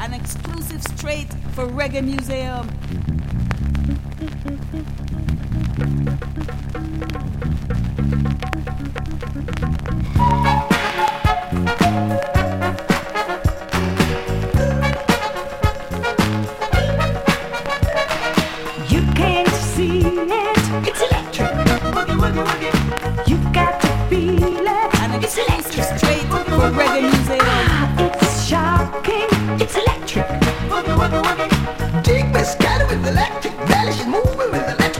an exclusive straight for Reggae Museum. You can't see it. It's electric. Woogie, woogie, woogie. You've got to feel it. An exclusive straight for Reggae Museum.